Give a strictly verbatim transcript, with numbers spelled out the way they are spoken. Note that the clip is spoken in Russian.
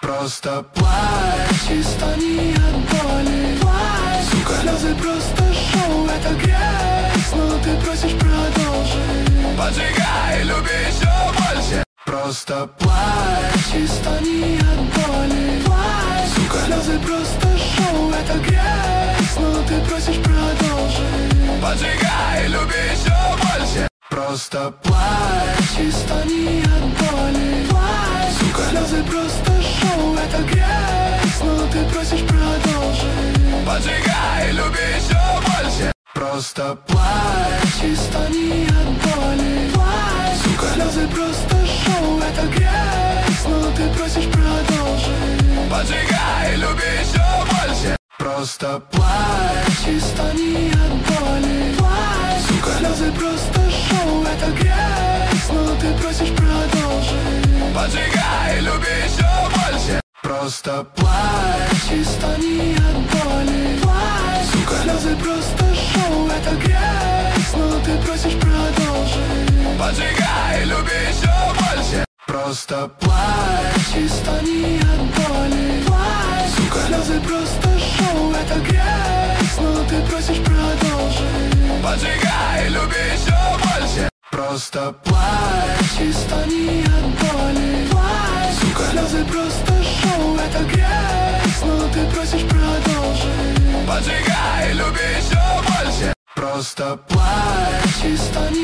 Просто плачь и стани от боли. Плачь, сука. Слезы просто шоу, это грязь, но ты просишь продолжить. Поджигай, люби еще больше. Просто плачь и стани от боли. Плачь, сука. Слезы просто шоу, это грязь, но ты просишь продолжить. Поджигай, люби еще больше. Просто плачь и стани от боли. Плачь, сука. Слезы просто шоу, это грязь, но ты просишь продолжить. Поджигай, люби еще больше. Просто плачь и стани от боли. Плачь, сука. Слезы просто шоу, это грязь, но ты просишь продолжить. Поджигай, люби еще больше. Просто плачь и стани от боли. Плачь, сука. Слезы просто шоу, это грязь, но ты просишь продолжить. Поджигай, люби еще больше. Просто плачь и стани от боли. Плачь, сука. Слезы просто шоу, это грязь, но ты просишь продолжить. Поджигай, люби еще больше. Просто плачь и стани от боли. Плачь, сука. Слезы просто шоу, это грязь, но ты просишь продолжить. Поджигай, люби еще больше. Просто плачь и стани от боли. Плачь, сука. Слезы просто шоу, это грязь, но ты просишь продолжить. Поджигай, люби еще больше. Просто плачь и стани